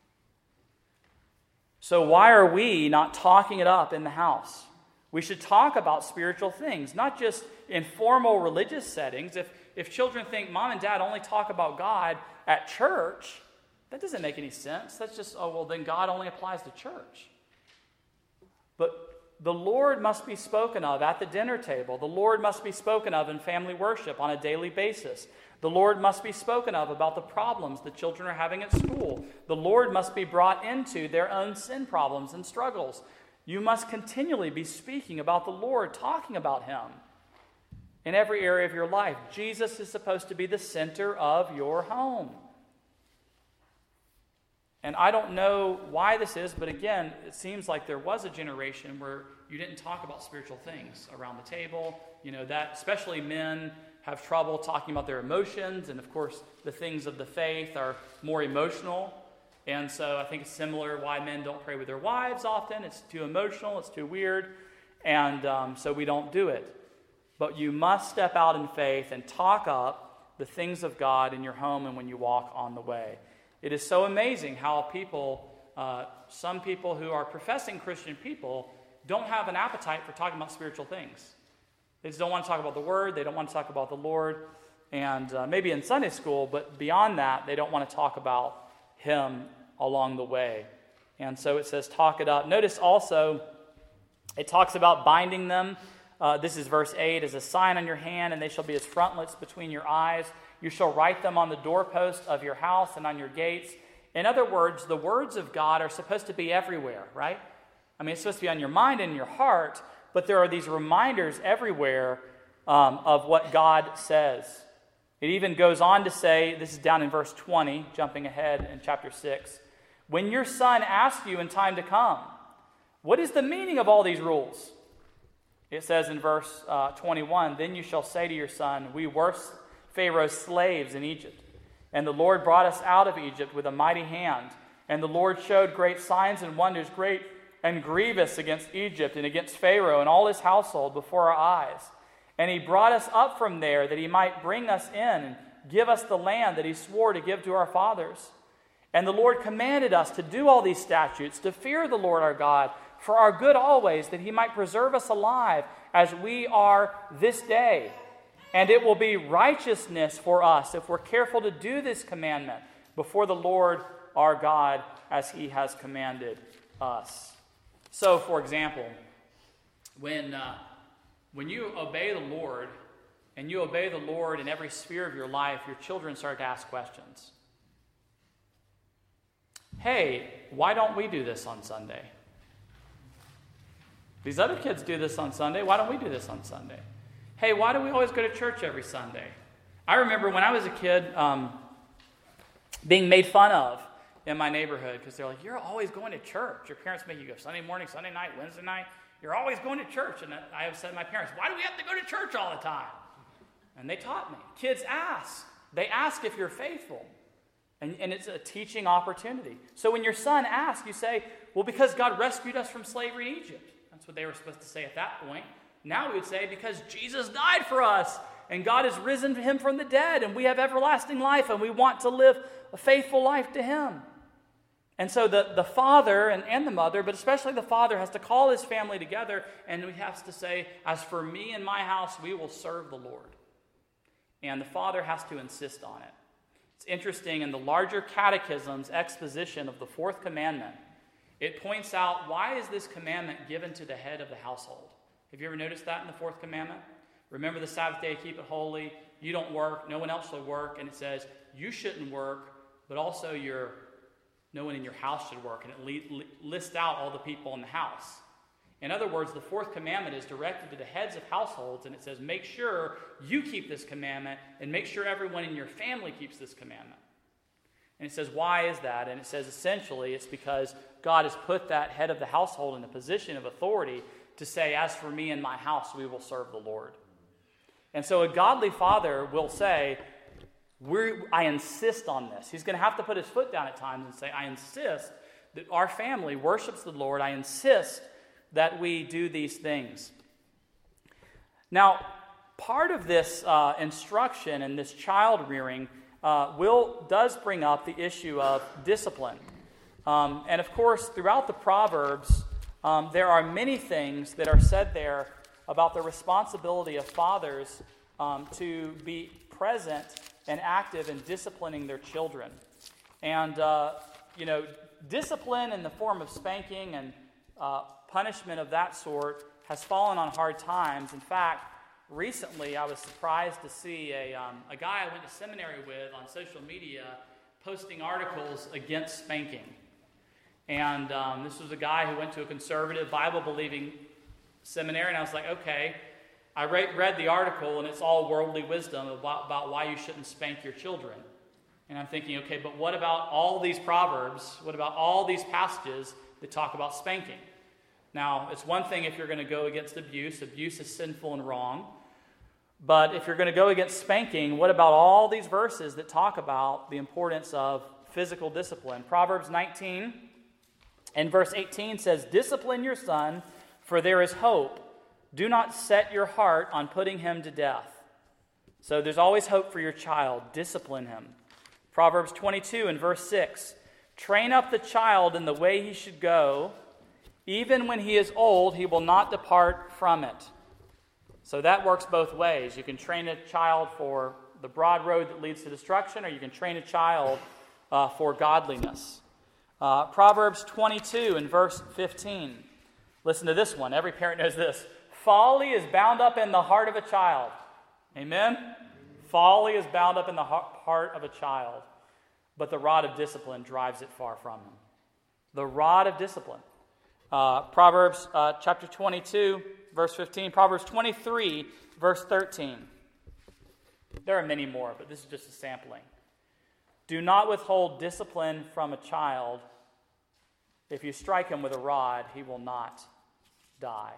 So why are we not talking it up in the house? We should talk about spiritual things, not just in formal religious settings. If, if children think mom and dad only talk about God at church, that doesn't make any sense. That's just, oh, well, then God only applies to church. But the Lord must be spoken of at the dinner table. The Lord must be spoken of in family worship on a daily basis. The Lord must be spoken of about the problems the children are having at school. The Lord must be brought into their own sin problems and struggles. You must continually be speaking about the Lord, talking about Him in every area of your life. Jesus is supposed to be the center of your home. And I don't know why this is, but again, it seems like there was a generation where you didn't talk about spiritual things around the table. You know, that especially men have trouble talking about their emotions, and of course, the things of the faith are more emotional. And so I think it's similar why men don't pray with their wives often. It's too emotional, it's too weird, and um, so we don't do it. But you must step out in faith and talk up the things of God in your home and when you walk on the way. It is so amazing how people, uh, some people who are professing Christian people, don't have an appetite for talking about spiritual things. They just don't want to talk about the Word. They don't want to talk about the Lord. And uh, maybe in Sunday school, but beyond that, they don't want to talk about Him along the way. And so it says, talk it up. Notice also, it talks about binding them. Uh, this is verse eight, as a sign on your hand, and they shall be as frontlets between your eyes. You shall write them on the doorpost of your house and on your gates. In other words, the words of God are supposed to be everywhere, right? I mean, it's supposed to be on your mind and your heart, but there are these reminders everywhere um, of what God says. It even goes on to say, this is down in verse twenty, jumping ahead in chapter six, when your son asks you in time to come, what is the meaning of all these rules? It says in verse uh, twenty-one, then you shall say to your son, we were Pharaoh's slaves in Egypt, and the Lord brought us out of Egypt with a mighty hand, and the Lord showed great signs and wonders, great and grievous, against Egypt and against Pharaoh and all his household before our eyes. And he brought us up from there that he might bring us in and give us the land that he swore to give to our fathers. And the Lord commanded us to do all these statutes, to fear the Lord our God, for our good always, that he might preserve us alive as we are this day. And it will be righteousness for us if we're careful to do this commandment before the Lord our God as he has commanded us. So, for example, when, uh, when you obey the Lord, and you obey the Lord in every sphere of your life, your children start to ask questions. Hey, why don't we do this on Sunday? These other kids do this on Sunday. Why don't we do this on Sunday? Hey, why do we always go to church every Sunday? I remember when I was a kid um, being made fun of in my neighborhood because they're like, you're always going to church. Your parents make you go Sunday morning, Sunday night, Wednesday night. You're always going to church. And I have said to my parents, why do we have to go to church all the time? And they taught me. Kids ask. They ask if you're faithful. And, and it's a teaching opportunity. So when your son asks, you say, well, because God rescued us from slavery in Egypt. That's what they were supposed to say at that point. Now we would say, because Jesus died for us, and God has risen him from the dead, and we have everlasting life, and we want to live a faithful life to him. And so the, the father and, and the mother, but especially the father, has to call his family together, and he has to say, as for me and my house, we will serve the Lord. And the father has to insist on it. It's interesting, in the larger catechism's exposition of the fourth commandment, it points out, why is this commandment given to the head of the household? Have you ever noticed that in the fourth commandment? Remember the Sabbath day, keep it holy. You don't work, no one else shall work. And it says, you shouldn't work, but also your, no one in your house should work. And it li- lists out all the people in the house. In other words, the fourth commandment is directed to the heads of households, and it says, make sure you keep this commandment, and make sure everyone in your family keeps this commandment. And it says, why is that? And it says, essentially, it's because God has put that head of the household in a position of authority to say, as for me and my house, we will serve the Lord. And so a godly father will say, We're, I insist on this. He's going to have to put his foot down at times and say, I insist that our family worships the Lord. I insist that we do these things. Now, part of this uh, instruction and this child rearing uh, will does bring up the issue of discipline. Um, and of course, throughout the Proverbs, um, there are many things that are said there about the responsibility of fathers um, to be present and active in disciplining their children. And, uh, you know, discipline in the form of spanking and uh, punishment of that sort has fallen on hard times. In fact, recently I was surprised to see a, um, a guy I went to seminary with on social media posting articles against spanking. And um, this was a guy who went to a conservative, Bible-believing seminary, and I was like, okay. I read, read the article, and it's all worldly wisdom about, about why you shouldn't spank your children. And I'm thinking, okay, but what about all these proverbs? What about all these passages that talk about spanking? Now, it's one thing if you're going to go against abuse. Abuse is sinful and wrong. But if you're going to go against spanking, what about all these verses that talk about the importance of physical discipline? Proverbs nineteen and verse eighteen says, discipline your son, for there is hope. Do not set your heart on putting him to death. So there's always hope for your child. Discipline him. Proverbs twenty-two and verse six. Train up the child in the way he should go. Even when he is old, he will not depart from it. So that works both ways. You can train a child for the broad road that leads to destruction, or you can train a child uh, for godliness. Uh, Proverbs twenty-two and verse fifteen. Listen to this one. Every parent knows this. Folly is bound up in the heart of a child. Amen? Folly is bound up in the heart of a child, but the rod of discipline drives it far from him. The rod of discipline. Uh, Proverbs uh, chapter twenty-two, verse fifteen. Proverbs twenty-three, verse thirteen. There are many more, but this is just a sampling. Do not withhold discipline from a child. If you strike him with a rod, he will not die.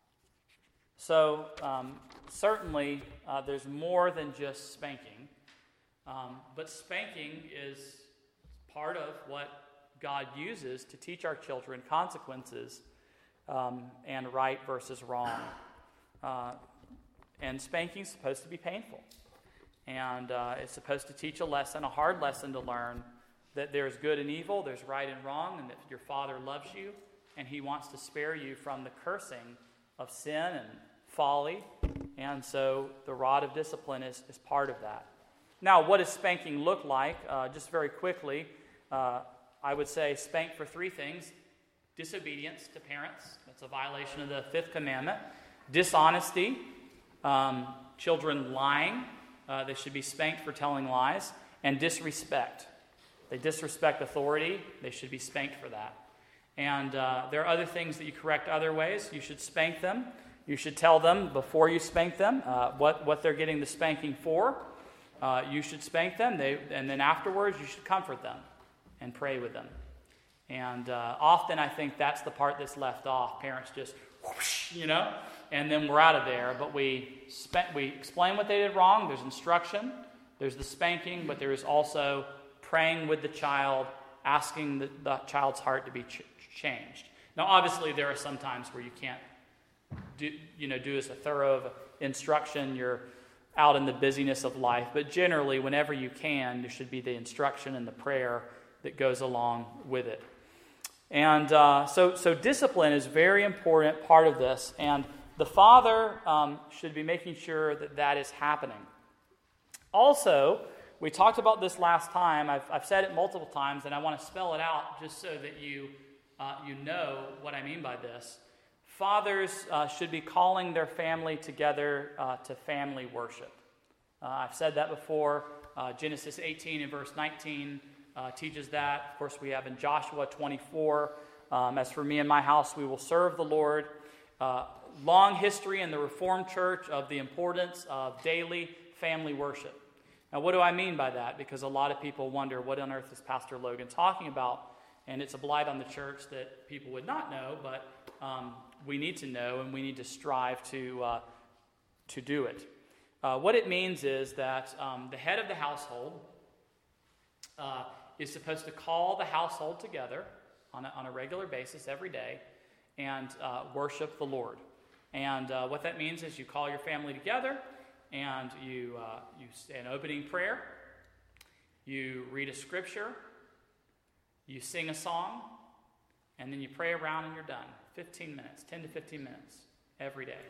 So, um, certainly, uh, there's more than just spanking. Um, but spanking is part of what God uses to teach our children consequences um, and right versus wrong. Uh, and spanking is supposed to be painful. And uh, it's supposed to teach a lesson, a hard lesson to learn, that there's good and evil, there's right and wrong, and that your Father loves you, and He wants to spare you from the cursing of sin and folly. And so the rod of discipline is, is part of that. Now, what does spanking look like? Uh, just very quickly, uh, I would say spank for three things. Disobedience to parents. That's a violation of the fifth commandment. Dishonesty. Um, children lying. Uh, they should be spanked for telling lies. And disrespect. They disrespect authority. They should be spanked for that. And uh, there are other things that you correct other ways. You should spank them. You should tell them before you spank them uh, what, what they're getting the spanking for. Uh, you should spank them. They, and then afterwards, you should comfort them and pray with them. And uh, often I think that's the part that's left off. Parents just, whoosh, you know, and then we're out of there. But we sp- we explain what they did wrong. There's instruction. There's the spanking, but there is also praying with the child, asking the, the child's heart to be ch- changed. Now, obviously, there are some times where you can't do, you know, do as a thorough instruction. You're out in the busyness of life. But generally, whenever you can, there should be the instruction and the prayer that goes along with it. And uh, so, so discipline is a very important part of this. And the father um, should be making sure that that is happening. Also, we talked about this last time. I've, I've said it multiple times, and I want to spell it out just so that you, uh, you know what I mean by this. Fathers uh, should be calling their family together uh, to family worship. Uh, I've said that before. Uh, Genesis eighteen and verse nineteen uh, teaches that. Of course, we have in Joshua twenty-four, um, as for me and my house, we will serve the Lord. Uh, long history in the Reformed Church of the importance of daily family worship. Now, what do I mean by that? Because a lot of people wonder, what on earth is Pastor Logan talking about? And it's a blight on the church that people would not know, but um, we need to know, and we need to strive to, uh, to do it. Uh, what it means is that um, the head of the household uh, is supposed to call the household together on a, on a regular basis every day and uh, worship the Lord. And uh, what that means is you call your family together, and you uh, you say an opening prayer, you read a scripture, you sing a song, and then you pray around and you're done. fifteen minutes, ten to fifteen minutes every day.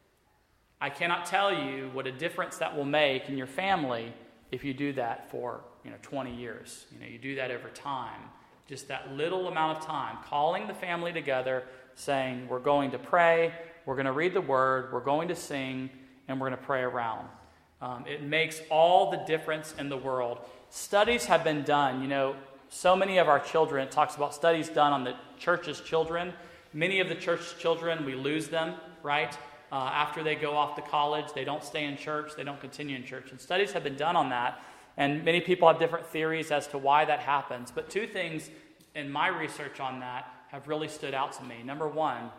I cannot tell you what a difference that will make in your family if you do that for, you know, twenty years. You know, you do that over time. Just that little amount of time, calling the family together, saying, we're going to pray, we're going to read the word, we're going to sing, and we're going to pray around. Um, it makes all the difference in the world. Studies have been done. You know, so many of our children, it talks about studies done on the church's children. Many of the church's children, we lose them, right? Uh, after they go off to college, they don't stay in church, they don't continue in church. And studies have been done on that. And many people have different theories as to why that happens. But two things in my research on that have really stood out to me. Number one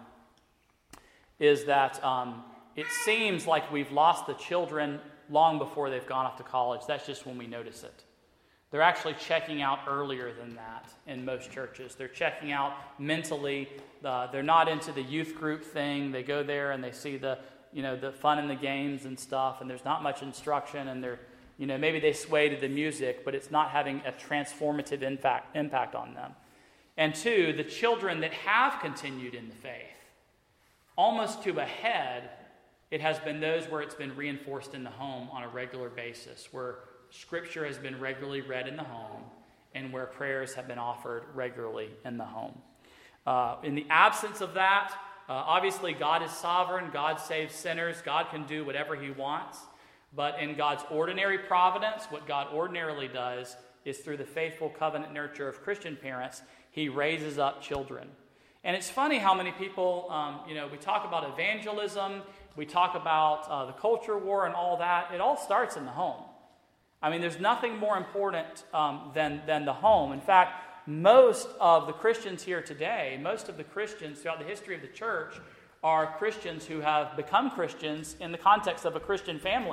is that um, it seems like we've lost the children long before they've gone off to college. That's just when we notice it. They're actually checking out earlier than that in most churches. They're checking out mentally. Uh, they're not into the youth group thing. They go there and they see the, you know, the fun and the games and stuff, and there's not much instruction, and they're, you know, maybe they sway to the music, but it's not having a transformative impact, impact on them. And two, the children that have continued in the faith, almost to a head, it has been those where it's been reinforced in the home on a regular basis, where Scripture has been regularly read in the home, and where prayers have been offered regularly in the home. Uh, in the absence of that, uh, obviously God is sovereign, God saves sinners, God can do whatever He wants. But in God's ordinary providence, what God ordinarily does is through the faithful covenant nurture of Christian parents, He raises up children. And it's funny how many people, um, you know, we talk about evangelism, we talk about uh, the culture war and all that. It all starts in the home. I mean, there's nothing more important um, than, than the home. In fact, most of the Christians here today, most of the Christians throughout the history of the church are Christians who have become Christians in the context of a Christian family.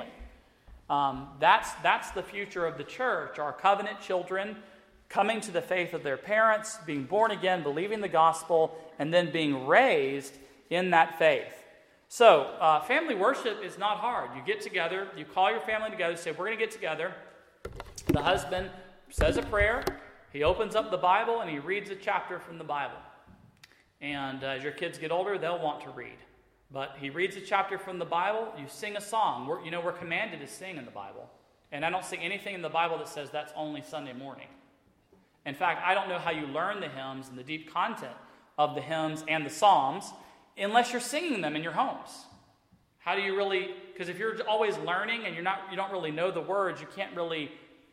Um, that's, that's the future of the church, our covenant children coming to the faith of their parents, being born again, believing the gospel, and then being raised in that faith. So, uh, family worship is not hard. You get together, you call your family together, say, we're going to get together. The husband says a prayer, he opens up the Bible, and he reads a chapter from the Bible. And uh, as your kids get older, they'll want to read. But he reads a chapter from the Bible, you sing a song. We're, you know, we're commanded to sing in the Bible. And I don't see anything in the Bible that says that's only Sunday morning. In fact, I don't know how you learn the hymns and the deep content of the hymns and the psalms unless you're singing them in your homes. How do you really, because if you're always learning and you're not, you don't really know the words, you can't really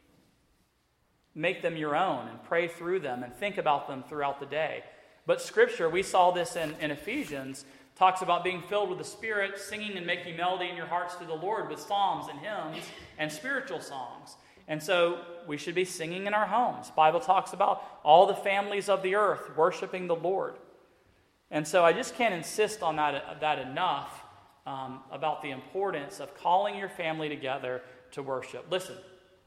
make them your own and pray through them and think about them throughout the day. But Scripture, we saw this in, in Ephesians, talks about being filled with the Spirit, singing and making melody in your hearts to the Lord with psalms and hymns and spiritual songs. And so we should be singing in our homes. The Bible talks about all the families of the earth worshiping the Lord. And so I just can't insist on that, that enough um, about the importance of calling your family together to worship. Listen,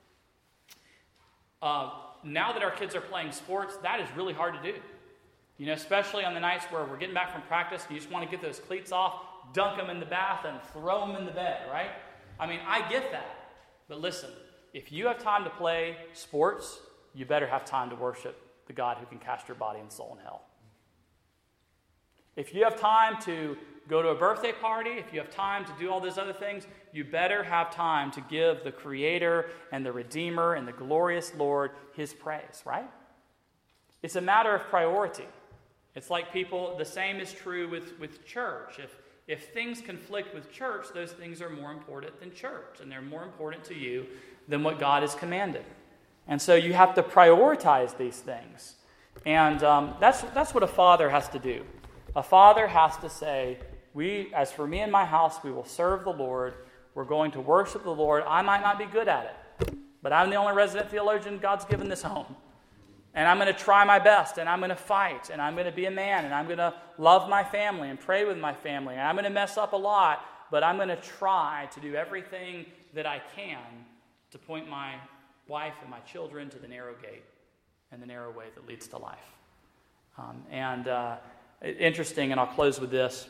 uh, now that our kids are playing sports, that is really hard to do. You know, especially on the nights where we're getting back from practice and you just want to get those cleats off, dunk them in the bath, and throw them in the bed, right? I mean, I get that. But listen, if you have time to play sports, you better have time to worship the God who can cast your body and soul in hell. If you have time to go to a birthday party, if you have time to do all those other things, you better have time to give the Creator and the Redeemer and the glorious Lord His praise, right? It's a matter of priority. It's like people, the same is true with, with church. If, if things conflict with church, those things are more important than church, and they're more important to you than what God has commanded. And so you have to prioritize these things. And um, that's, that's what a father has to do. A father has to say, we, as for me and my house, we will serve the Lord. We're going to worship the Lord. I might not be good at it, but I'm the only resident theologian God's given this home. And I'm going to try my best, and I'm going to fight, and I'm going to be a man, and I'm going to love my family and pray with my family, and I'm going to mess up a lot, but I'm going to try to do everything that I can to point my wife and my children to the narrow gate and the narrow way that leads to life. Um, and uh, interesting, and I'll close with this.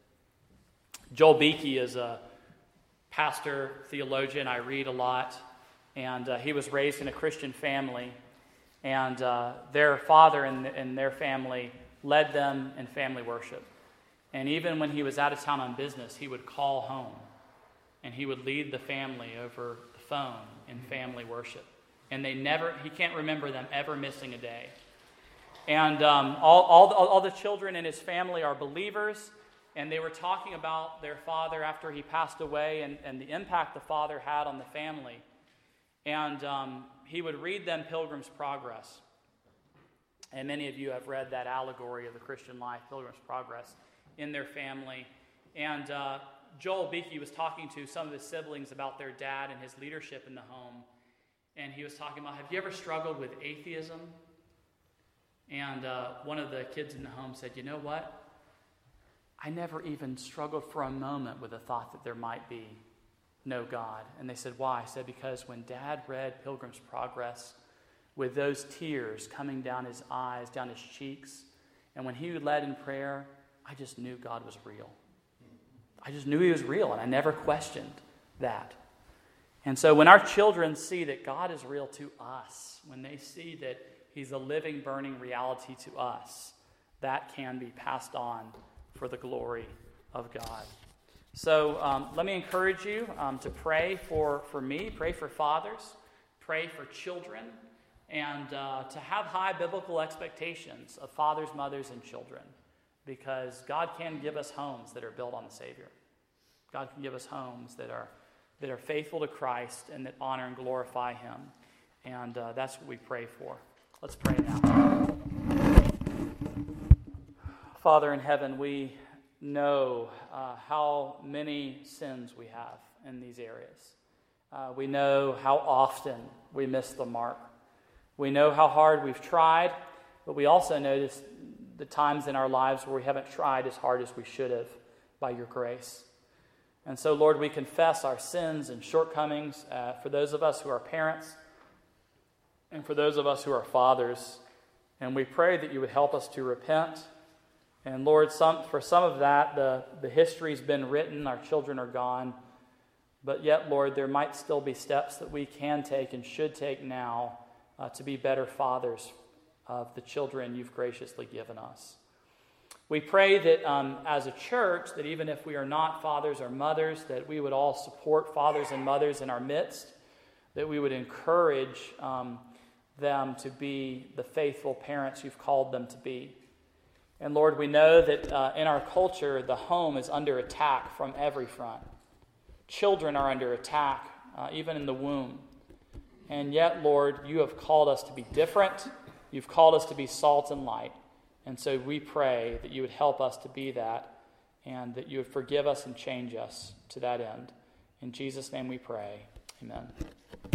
Joel Beeke is a pastor, theologian. I read a lot, and uh, he was raised in a Christian family. And uh, their father and, and their family led them in family worship. And even when he was out of town on business, he would call home. And he would lead the family over the phone in family worship. And they never, he can't remember them ever missing a day. And um, all, all, the, all the children in his family are believers. And they were talking about their father after he passed away and, and the impact the father had on the family. And um, he would read them Pilgrim's Progress. And many of you have read that allegory of the Christian life, Pilgrim's Progress, in their family. And uh, Joel Beeke was talking to some of his siblings about their dad and his leadership in the home. And he was talking about, have you ever struggled with atheism? And uh, one of the kids in the home said, you know what? I never even struggled for a moment with the thought that there might be no God. And they said, why? I said, because when Dad read Pilgrim's Progress with those tears coming down his eyes, down his cheeks, and when he led in prayer, I just knew God was real. I just knew He was real, and I never questioned that. And so when our children see that God is real to us, when they see that He's a living, burning reality to us, that can be passed on for the glory of God. So um, let me encourage you um, to pray for, for me, pray for fathers, pray for children, and uh, to have high biblical expectations of fathers, mothers, and children, because God can give us homes that are built on the Savior. God can give us homes that are that are faithful to Christ and that honor and glorify Him. And uh, that's what we pray for. Let's pray now. Father in heaven, we know uh, how many sins we have in these areas. Uh, we know how often we miss the mark. We know how hard we've tried, but we also notice the times in our lives where we haven't tried as hard as we should have by Your grace. And so, Lord, we confess our sins and shortcomings uh, for those of us who are parents and for those of us who are fathers. And we pray that You would help us to repent. And Lord, some, for some of that, the, the history's been written, our children are gone. But yet, Lord, there might still be steps that we can take and should take now uh, to be better fathers of the children You've graciously given us. We pray that um, as a church, that even if we are not fathers or mothers, that we would all support fathers and mothers in our midst, that we would encourage um, them to be the faithful parents You've called them to be. And Lord, we know that uh, in our culture, the home is under attack from every front. Children are under attack, uh, even in the womb. And yet, Lord, You have called us to be different. You've called us to be salt and light. And so we pray that You would help us to be that, and that You would forgive us and change us to that end. In Jesus' name we pray. Amen.